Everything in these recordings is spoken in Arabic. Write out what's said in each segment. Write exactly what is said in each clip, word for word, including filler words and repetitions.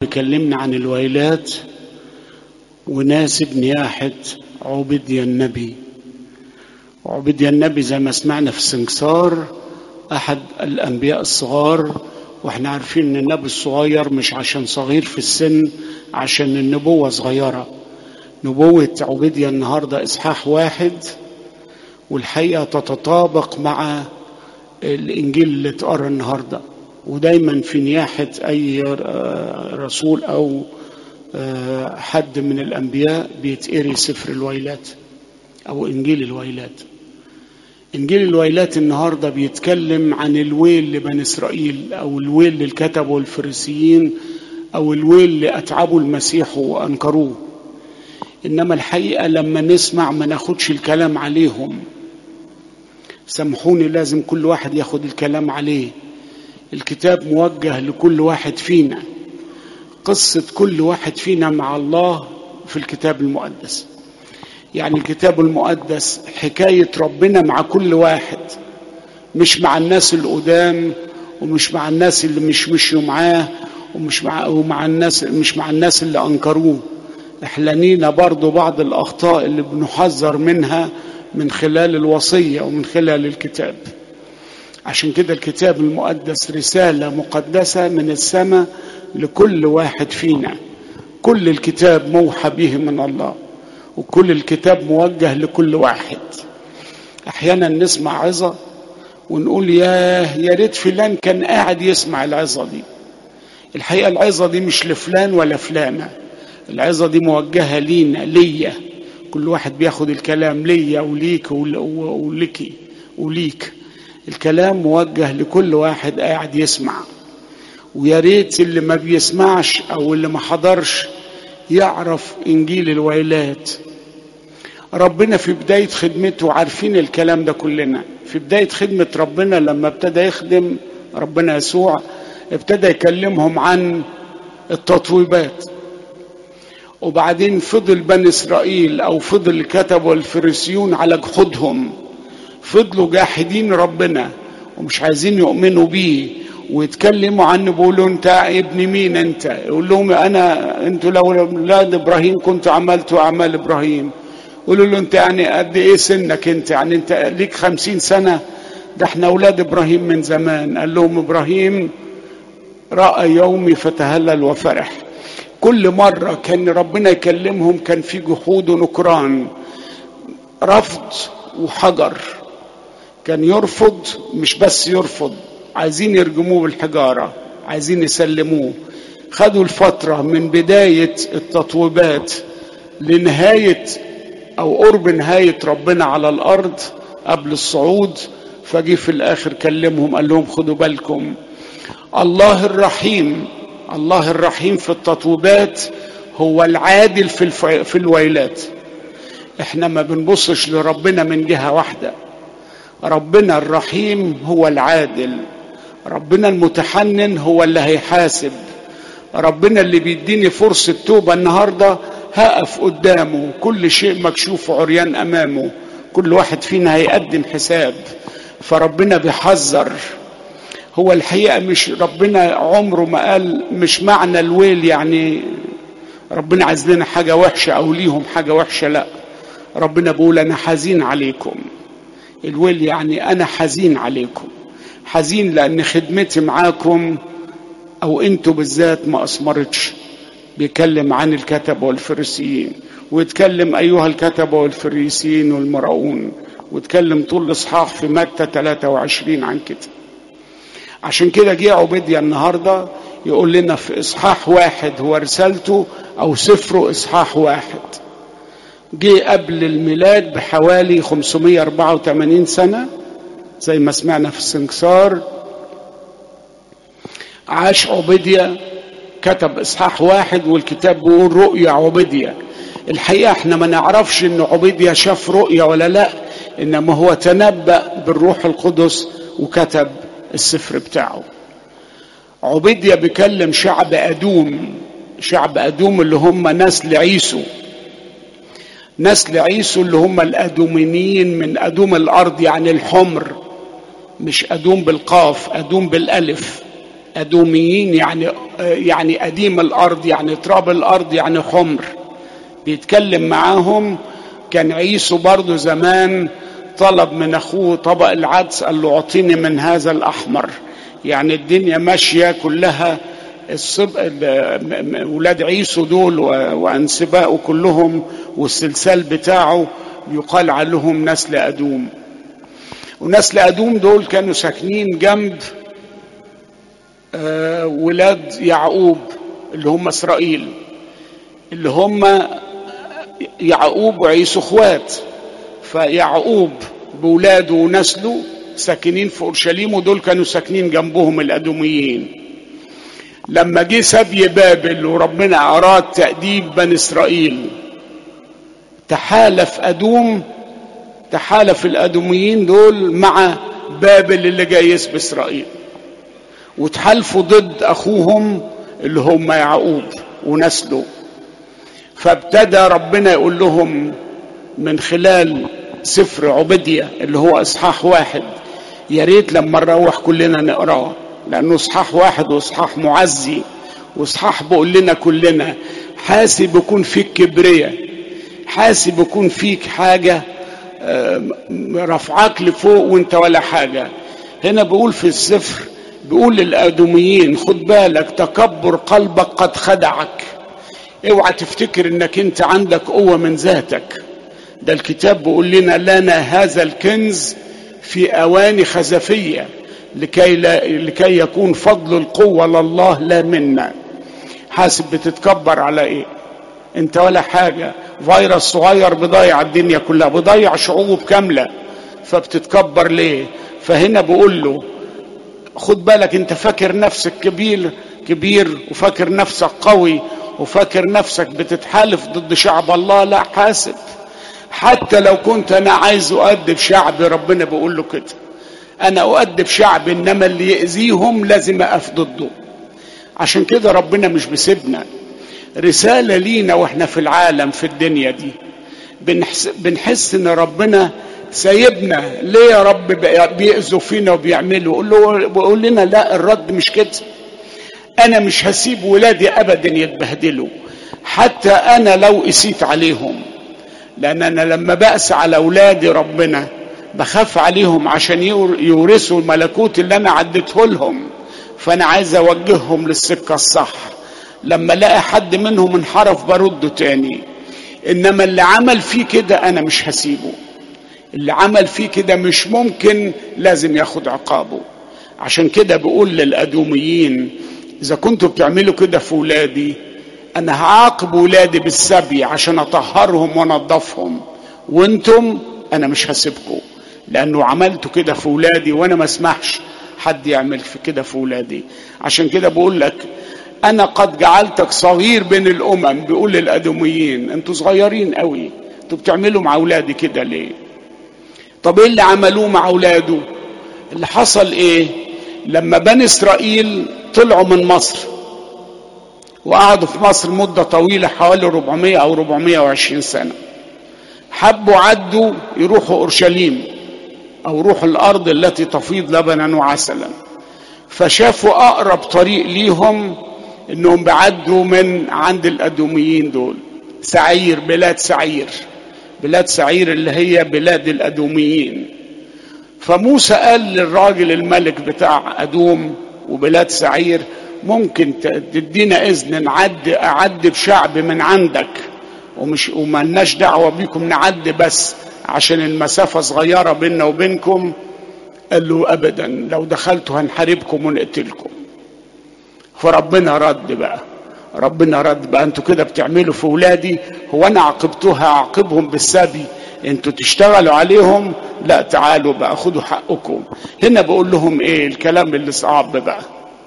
يكلمنا عن الويلات وناسب نياحة عبيديا النبي. عبيديا النبي زي ما سمعنا في السنكسار أحد الأنبياء الصغار، واحنا عارفين ان النبي الصغير مش عشان صغير في السن، عشان النبوة صغيرة. نبوة عبيديا النهاردة إصحاح واحد، والحقيقة تتطابق مع الإنجيل اللي اتقرأ النهاردة. ودايما في نياحة أي رسول أو حد من الأنبياء بيتقري سفر الويلات أو إنجيل الويلات. إنجيل الويلات النهاردة بيتكلم عن الويل لبني إسرائيل، أو الويل للكتب والفريسيين، أو الويل لأتعبوا المسيح وأنكروه. إنما الحقيقة لما نسمع ما ناخدش الكلام عليهم، سامحوني، لازم كل واحد ياخد الكلام عليه. الكتاب موجه لكل واحد فينا، قصة كل واحد فينا مع الله في الكتاب المقدس. يعني الكتاب المقدس حكاية ربنا مع كل واحد، مش مع الناس القدام، ومش مع الناس اللي مش مشيوا معاه، ومش مع ومع الناس مش مع الناس اللي أنكروه. احنا لينا برضو بعض الأخطاء اللي بنحذر منها من خلال الوصية ومن خلال الكتاب. عشان كده الكتاب المقدس رسالة مقدسة من السماء لكل واحد فينا. كل الكتاب موحى به من الله، وكل الكتاب موجه لكل واحد. احيانا نسمع عظة ونقول ياه يا ريت فلان كان قاعد يسمع العظة دي. الحقيقة العظة دي مش لفلان ولا فلانة، العظة دي موجهة لينا، ليا. كل واحد بياخد الكلام ليا وليك وليكي وليك. الكلام موجه لكل واحد قاعد يسمع. ويا ريت اللي ما بيسمعش او اللي ما حضرش يعرف انجيل الويلات. ربنا في بداية خدمته، عارفين الكلام ده كلنا، في بداية خدمة ربنا لما ابتدى يخدم ربنا يسوع، ابتدى يكلمهم عن التطويبات. وبعدين فضل بني إسرائيل أو فضل الكتب والفريسيون على جحودهم، فضلوا جاحدين ربنا ومش عايزين يؤمنوا بيه، ويتكلموا عنه بيقولوا انت ابن مين انت؟ يقول لهم انا انتوا لو اولاد ابراهيم كنت عملتوا اعمال ابراهيم. يقولوا له انت يعني قد ايه سنك انت؟ يعني انت ليك خمسين سنة؟ ده احنا اولاد ابراهيم من زمان. قال لهم ابراهيم رأى يومي فتهلل وفرح. كل مرة كان ربنا يكلمهم كان في جحود ونكران، رفض وحجر. كان يرفض، مش بس يرفض، عايزين يرجموه بالحجارة، عايزين يسلموه. خدوا الفترة من بداية التطويبات لنهاية أو قرب نهاية ربنا على الأرض قبل الصعود. فجي في الآخر كلمهم قال لهم خدوا بالكم، الله الرحيم، الله الرحيم في التطويبات هو العادل في, الف... في الويلات. احنا ما بنبصش لربنا من جهة واحدة. ربنا الرحيم هو العادل، ربنا المتحنن هو اللي هيحاسب، ربنا اللي بيديني فرصة توبة النهاردة هقف قدامه، كل شيء مكشوف عريان أمامه، كل واحد فينا هيقدم حساب. فربنا بيحذر. هو الحقيقة مش ربنا عمره ما قال مش معنى الويل يعني ربنا عايز لنا حاجة وحشة أو ليهم حاجة وحشة، لا. ربنا بيقول أنا حزين عليكم. الويل يعني أنا حزين عليكم، حزين لأن خدمتي معاكم أو أنتوا بالذات ما أثمرتش. بيكلم عن الكتبة والفريسيين، ويتكلم أيها الكتبة والفريسيين والمراؤون، ويتكلم طول الإصحاح في متى ثلاثة وعشرين عن كده. عشان كده جه عبيديا النهاردة يقول لنا في إصحاح واحد، هو رسالته أو سفره إصحاح واحد. جه قبل الميلاد بحوالي خمسمائة وأربعة وثمانين سنة زي ما سمعنا في السنكسار. عاش عبيديا، كتب إصحاح واحد، والكتاب بيقول رؤيا عبيديا. الحقيقة احنا ما نعرفش ان عبيديا شاف رؤيا ولا لا، انما هو تنبأ بالروح القدس وكتب السفر بتاعه. عبيديا بيكلم شعب أدوم، شعب أدوم اللي هم نسل عيسو، نسل عيسو اللي هم الأدوميين من أدوم الأرض، يعني الحمر، مش أدوم بالقاف، أدوم بالألف، أدوميين يعني يعني قديم الأرض، يعني تراب الأرض، يعني خمر. بيتكلم معاهم. كان عيسو برضو زمان طلب من أخوه طبق العدس، قال له اعطيني من هذا الأحمر. يعني الدنيا ماشية كلها الصب... ولاد عيسو دول وأنسبائه كلهم والسلسال بتاعه يقال عليهم نسل أدوم. ونسل أدوم دول كانوا ساكنين جنب آه ولاد يعقوب اللي هم إسرائيل، اللي هم يعقوب وعيسو اخوات. فيعقوب بولاده ونسله ساكنين في أورشليم، ودول كانوا ساكنين جنبهم الأدوميين. لما جه سبي بابل وربنا أراد تأديب بني إسرائيل، تحالف أدوم تحالف الأدوميين دول مع بابل اللي جاي يسبي إسرائيل، وتحالفوا ضد أخوهم اللي هم يعقوب ونسله. فابتدى ربنا يقول لهم من خلال سفر عبدية اللي هو إصحاح واحد، يا ريت لما نروح كلنا نقراه، لأنه إصحاح واحد وإصحاح معزي، وإصحاح بقول لنا كلنا حاسب يكون فيك كبرية، حاسب يكون فيك حاجة رفعاك لفوق وانت ولا حاجة. هنا بقول في السفر، بيقول للأدوميين خد بالك تكبر قلبك قد خدعك، اوعى تفتكر انك انت عندك قوة من ذاتك. ده الكتاب بيقول لنا لنا هذا الكنز في اواني خزفية لكي, لا لكي يكون فضل القوة لله لا منا. حاسب بتتكبر على ايه؟ انت ولا حاجة. فيروس صغير بضيع الدنيا كلها، بضيع شعوب كاملة، فبتتكبر ليه؟ فهنا بقول له خد بالك، انت فاكر نفسك كبير كبير وفاكر نفسك قوي وفاكر نفسك بتتحالف ضد شعب الله. لا، حاسب. حتى لو كنت انا عايز اؤدب شعبي، ربنا بيقول له كده، انا اؤدب شعبي، انما اللي يأذيهم لازم اقف ضده. عشان كده ربنا مش بيسيبنا. رسالة لينا واحنا في العالم في الدنيا دي، بنحس, بنحس ان ربنا سايبنا ليه يا رب بيأذوا فينا وبيعملوا. بيقول لنا لا، الرد مش كده. انا مش هسيب ولادي ابدا يتبهدلوا، حتى انا لو قسيت عليهم، لان انا لما بأس على اولادي ربنا بخاف عليهم عشان يورثوا الملكوت اللي انا عدته لهم. فانا عايز اوجههم للسكة الصح. لما الاقي حد منهم انحرف برده تاني، انما اللي عمل فيه كده انا مش هسيبه. اللي عمل فيه كده مش ممكن، لازم ياخد عقابه. عشان كده بقول للأدوميين اذا كنتوا بتعملوا كده في ولادي، انا هعاقب ولادي بالسبي عشان اطهرهم وانضفهم، وانتم انا مش هسيبكم، لانه عملتوا كده في ولادي وانا ما اسمحش حد يعمل في كده في ولادي. عشان كده بقول لك انا قد جعلتك صغير بين الامم. بيقول للأدوميين انتوا صغيرين قوي، انتوا بتعملوا مع اولادي كده ليه؟ طب ايه اللي عملوه مع اولاده؟ اللي حصل ايه؟ لما بني اسرائيل طلعوا من مصر وقعدوا في مصر مدة طويلة حوالي أربعمائة او أربعمائة وعشرين سنة، حبوا عدوا يروحوا اورشليم او يروحوا الارض التي تفيض لبنا وعسلا، فشافوا اقرب طريق ليهم انهم بعدوا من عند الأدوميين دول، سعير، بلاد سعير، بلاد سعير اللي هي بلاد الأدوميين. فموسى قال للراجل الملك بتاع أدوم وبلاد سعير ممكن تدينا إذن نعدي أعدي بشعب من عندك، ومش ومالناش دعوة بيكم، نعدي بس عشان المسافة صغيرة بيننا وبينكم. قال له أبدا، لو دخلتوا هنحاربكم ونقتلكم. فربنا رد بقى ربنا رد بقى انتوا كده بتعملوا في ولادي، هو انا عاقبتوها اعاقبهم بالسبي؟ انتوا تشتغلوا عليهم؟ لا، تعالوا بقى خدوا حقكم. هنا بقول لهم ايه الكلام اللي صعب بقى؟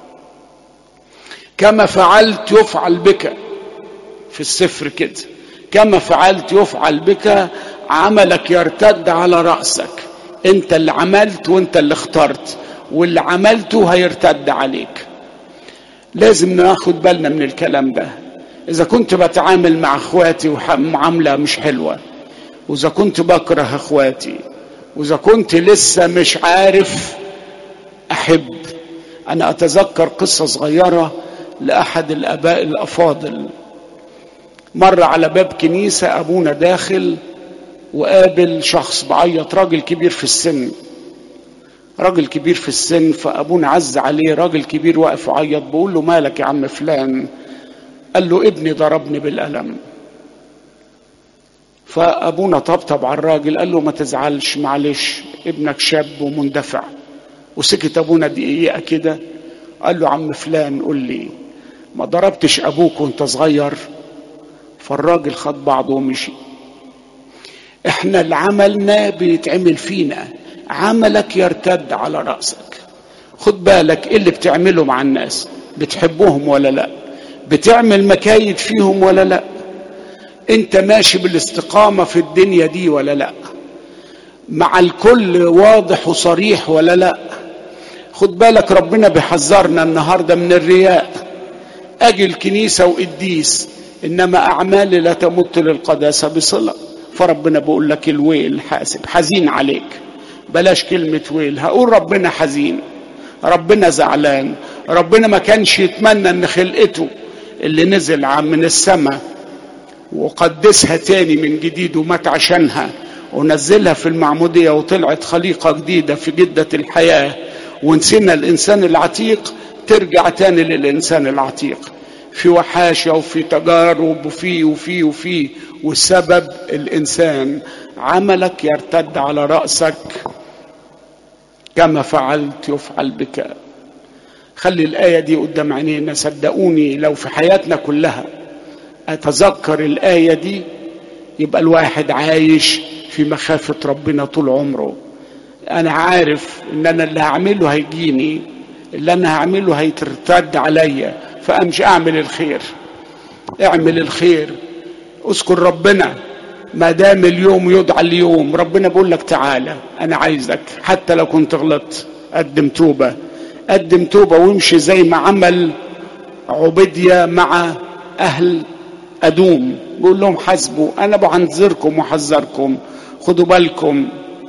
كما فعلت يفعل بك. في السفر كده، كما فعلت يفعل بك، عملك يرتد على رأسك. انت اللي عملت وانت اللي اخترت، واللي عملته هيرتد عليك. لازم ناخد بالنا من الكلام ده. اذا كنت بتعامل مع اخواتي ومعاملة مش حلوة، واذا كنت بكره اخواتي، واذا كنت لسه مش عارف احب، أنا أتذكر قصة صغيرة لأحد الآباء الأفاضل. مر على باب كنيسة أبونا داخل وقابل شخص بعيط، راجل كبير في السن، راجل كبير في السن. فأبونا عز عليه، راجل كبير واقف وعيط، بقول له مالك يا عم فلان؟ قال له ابني ضربني بالقلم. فأبونا طبطب على الراجل، قال له ما تزعلش، معلش ابنك شاب ومندفع. وسكت أبونا دقيقة كده، قال له عم فلان قل لي ما ضربتش أبوك وانت صغير؟ فالراجل خد بعضه ومشي. احنا اللي عملنا بيتعمل فينا، عملك يرتد على رأسك. خد بالك ايه اللي بتعمله مع الناس، بتحبهم ولا لا؟ بتعمل مكايد فيهم ولا لا؟ انت ماشي بالاستقامة في الدنيا دي ولا لا؟ مع الكل واضح وصريح ولا لا؟ خد بالك ربنا بيحذرنا النهاردة من الرياء. اجي الكنيسة وقديس انما اعمالي لا تمت للقداسة بصلة. فربنا بيقول لك الويل حاسب، حزين عليك. بلاش كلمة ويل، هقول ربنا حزين، ربنا زعلان. ربنا ما كانش يتمنى ان خلقته اللي نزل عن من السماء وقدسها تاني من جديد ومات عشانها ونزلها في المعمودية وطلعت خليقة جديدة في جدة الحياة، ونسينا الإنسان العتيق ترجع تاني للإنسان العتيق في وحاشة وفي تجارب وفي وفي وفي والسبب الإنسان. عملك يرتد على رأسك، كما فعلت يفعل بك. خلي الآية دي قدام عينينا. صدقوني لو في حياتنا كلها أتذكر الآية دي يبقى الواحد عايش في مخافة ربنا طول عمره. أنا عارف إن أنا اللي هعمله هيجيني، اللي أنا هعمله هيترتد عليا، فأمشي أعمل الخير. اعمل الخير، اذكر ربنا ما دام اليوم يدعى اليوم. ربنا بيقول لك تعالى أنا عايزك، حتى لو كنت غلطت قدم توبة، قدم توبة وامشي زي ما عمل عبيدية مع أهل أدوم. بيقول لهم حسبوا، أنا بعنذركم وحذركم، خدوا بالكم،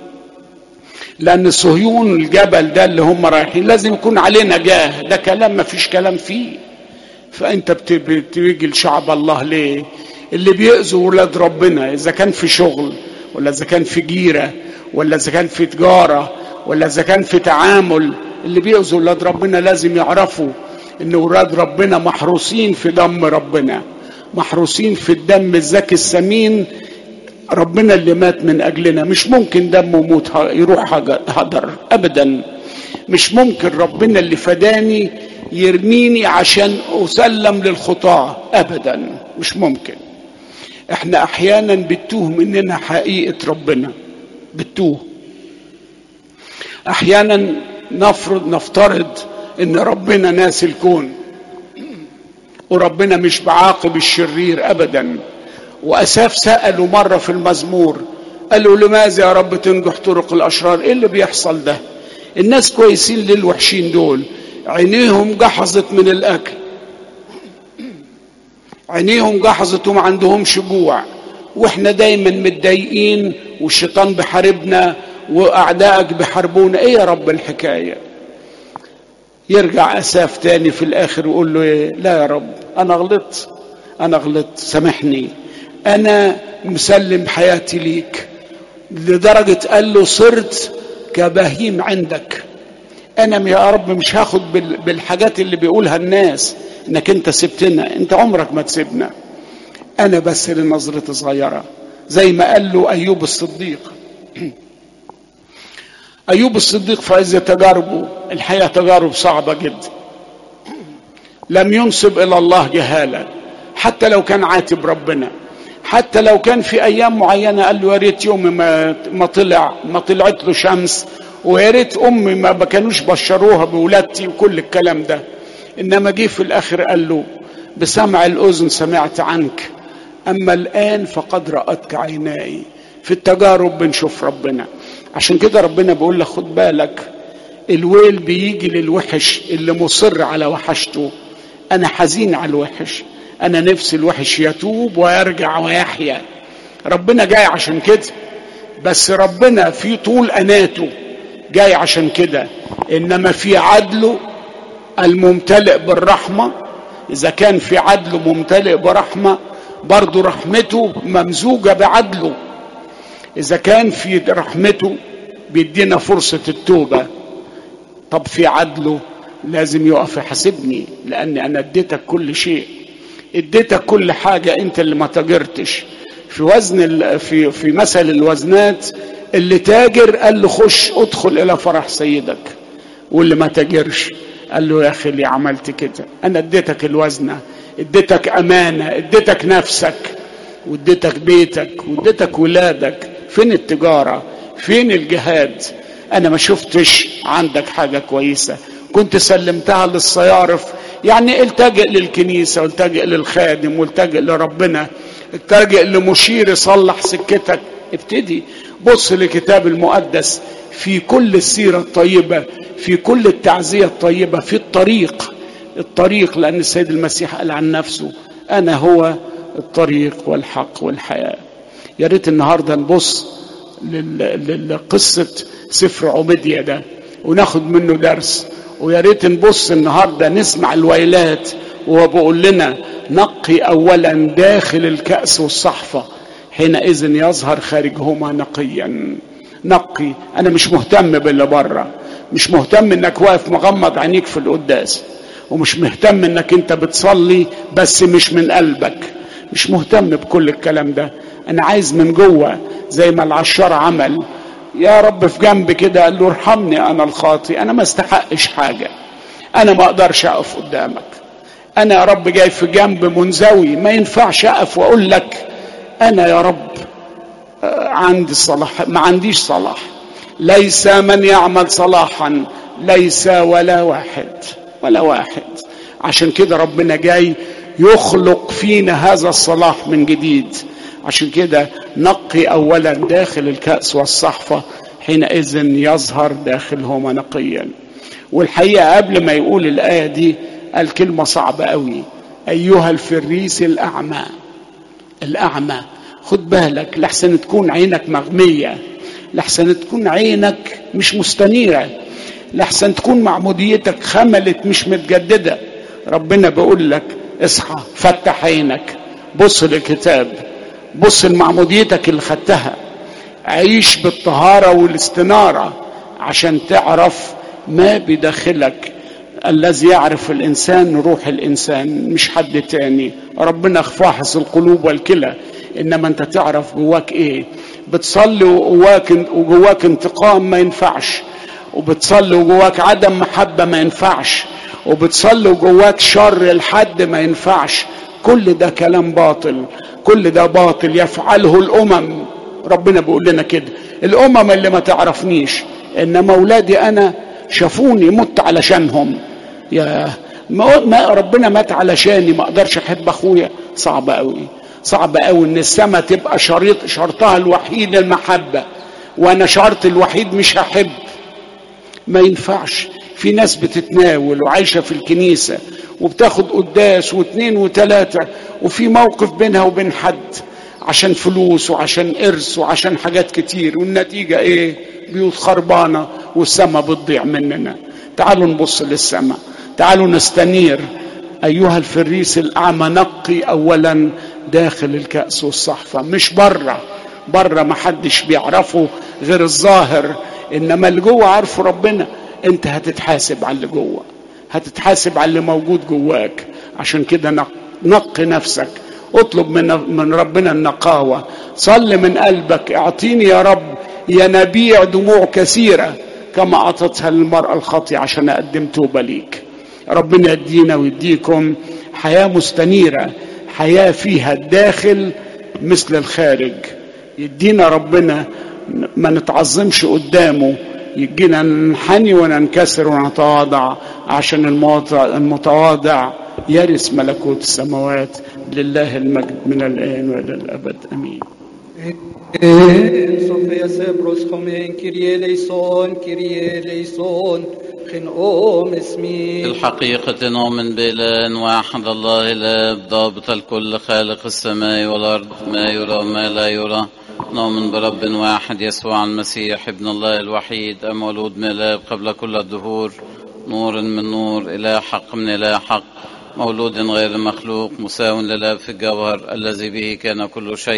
لأن صهيون الجبل ده اللي هم رايحين لازم يكون عليه نجاة. ده كلام ما فيش كلام فيه. فأنت بتيجي لشعب الله ليه؟ اللي بيأذوا ولاد ربنا، إذا كان في شغل ولا إذا كان في جيرة ولا إذا كان في تجارة ولا إذا كان في تعامل، اللي بيأذوا ولاد ربنا لازم يعرفوا إن ولاد ربنا محروسين في دم ربنا، محروسين في الدم الزكي الثمين. ربنا اللي مات من أجلنا، مش ممكن دمه موت يروح هدر أبدا. مش ممكن ربنا اللي فداني يرميني عشان أسلم للخطاة أبدا، مش ممكن. احنا أحيانا بتوه مننا حقيقة ربنا، بتوه. أحيانا نفرض نفترض إن ربنا ناس الكون وربنا مش بعاقب الشرير أبدا. وأساف سألوا مرة في المزمور، قالوا لماذا يا رب تنجح طرق الأشرار؟ إيه اللي بيحصل ده؟ الناس كويسين للوحشين دول، عينيهم جحظت من الأكل، عينيهم جحظت وما عندهمش جوع، وإحنا دايما متضايقين والشيطان بحاربنا وأعدائك بحاربونا. إيه يا رب الحكاية؟ يرجع أساف تاني في الآخر ويقول له إيه؟ لا يا رب أنا غلطت، أنا غلطت، سامحني، أنا مسلم حياتي ليك. لدرجة قال له صرت كبهيم عندك. أنا يا رب مش هاخد بالحاجات اللي بيقولها الناس إنك أنت سبتنا، أنت عمرك ما تسيبنا. أنا بس لنظرة صغيرة، زي ما قال له أيوب الصديق. أيوب الصديق في عز تجاربه، الحياة تجارب صعبة جدا، لم ينسب إلى الله جهالة، حتى لو كان عاتب ربنا، حتى لو كان في أيام معينة قال له يا ريت يوم ما ما طلع ما طلعت له شمس، ويا ريت أمي ما كانوش بشروها بولادتي وكل الكلام ده. إنما جه في الآخر قال له بسمع الأذن سمعت عنك، أما الآن فقد رأتك عيناي. في التجارب بنشوف ربنا. عشان كده ربنا بيقول لك خد بالك، الويل بيجي للوحش اللي مصر على وحشته. أنا حزين على الوحش، أنا نفسي الوحش يتوب ويرجع ويحيا. ربنا جاي عشان كده، بس ربنا في طول أناته جاي عشان كده، إنما في عدله الممتلئ بالرحمة. إذا كان في عدله ممتلئ برحمة، برضو رحمته ممزوجة بعدله. إذا كان في رحمته بيدينا فرصة التوبة، طب في عدله لازم يقف يحاسبني، لأني أنا اديتك كل شيء، اديتك كل حاجة، أنت اللي ما تاجرتش. في وزن في في مثل الوزنات، اللي تاجر قال له خش ادخل إلى فرح سيدك، واللي ما تاجرش قال له يا أخي ليه عملت كده؟ أنا اديتك الوزنة، اديتك أمانة، اديتك نفسك، واديتك بيتك، واديتك ولادك. فين التجارة؟ فين الجهاد؟ أنا ما شفتش عندك حاجة كويسة، كنت سلمتها للصيارف. يعني التجئ للكنيسة، والتجئ للخادم، والتجئ لربنا، التجئ لمشير يصلح سكتك. ابتدي بص لكتاب المقدس في كل السيرة الطيبة، في كل التعزية الطيبة، في الطريق الطريق لأن السيد المسيح قال عن نفسه أنا هو الطريق والحق والحياة. يا ريت النهاردة نبص لقصة سفر عبيدية ده وناخد منه درس، ويا ريت نبص النهاردة نسمع الويلات وهو بيقول لنا نقي أولا داخل الكأس والصحفة، حينئذ يظهر خارجهما نقيا. نقي. أنا مش مهتم باللي بره، مش مهتم انك واقف مغمض عينيك في القداس، ومش مهتم انك انت بتصلي بس مش من قلبك، مش مهتم بكل الكلام ده. انا عايز من جوه زي ما العشار عمل، يا رب في جنب كده قال له ارحمني انا الخاطي، انا ما استحقش حاجة، انا ما اقدرش اقف قدامك، انا يا رب جاي في جنب منزوي، ما ينفعش اقف واقول لك انا يا رب عندي صلاح، ما عنديش صلاح. ليس من يعمل صلاحا، ليس ولا واحد ولا واحد. عشان كده ربنا جاي يخلق فينا هذا الصلاح من جديد. عشان كده نقي اولا داخل الكأس والصحفة، حينئذ يظهر داخلهما نقيا. والحقيقة قبل ما يقول الآية دي قال كلمة صعبة قوي، ايها الفريس الاعمى. الاعمى خد بالك لحسن تكون عينك مغمية، لحسن تكون عينك مش مستنيرة، لحسن تكون معموديتك خملت مش متجددة. ربنا بيقول لك اصحى، فتح عينك، بص للكتاب، بص لمعموديتك اللي خدتها، عيش بالطهارة والاستنارة عشان تعرف ما بداخلك. الذي يعرف الإنسان روح الإنسان، مش حد تاني. ربنا فاحص القلوب والكلى، إنما أنت تعرف جواك إيه. بتصلي وجواك وجواك انتقام، ما ينفعش. وبتصلي وجواك عدم محبة، ما ينفعش. وبتصلي وجواك شر الحد، ما ينفعش. كل ده كلام باطل، كل ده باطل يفعله الأمم. ربنا بيقول لنا كده، الأمم اللي ما تعرفنيش، إنما أولادي أنا شافوني مت علشانهم. يا ما ربنا مات علشاني، ما اقدرش احب اخويا. صعب قوي، صعب قوي ان السما تبقى شريط شرطها الوحيد المحبة، وانا شرط الوحيد مش هحب. ما ينفعش. في ناس بتتناول وعايشة في الكنيسة وبتاخد قداس واثنين وثلاثة، وفي موقف بينها وبين حد عشان فلوس وعشان إرث وعشان حاجات كتير، والنتيجة ايه؟ بيوت خربانة والسما بتضيع مننا. تعالوا نبص للسما، تعالوا نستنير. أيها الفريس الأعمى نقي أولا داخل الكأس والصحفة، مش بره. بره ما حدش بيعرفه غير الظاهر، إنما اللي جوه عارفه ربنا. أنت هتتحاسب على اللي جوه، هتتحاسب على اللي موجود جواك. عشان كده نقي نفسك، اطلب من من ربنا النقاوة، صل من قلبك، اعطيني يا رب ينابيع دموع كثيرة كما أعطتها للمرأة الخاطئة عشان أقدم توبة ليك. ربنا يدينا ويديكم حياة مستنيرة، حياة فيها الداخل مثل الخارج. يدينا ربنا ما نتعظمش قدامه، يجينا ننحني وننكسر ونتواضع، عشان المتواضع يرث ملكوت السماوات. لله المجد من الآن وإلى الأبد آمين. Sofia Sebros Khomein Kyrie eleison Kyrie eleison خن أم اسمي. الحقيقة نؤمن بإله واحد الله الآب ضابط الكل خالق السماء والأرض ما يرى وما لا يرى. نؤمن برب واحد يسوع المسيح ابن الله الوحيد المولود من الآب قبل كل الدهور نور من نور، إله حق من إله حق، مولود غير مخلوق، مساو لله في الجوهر، الذي به كان كل شيء،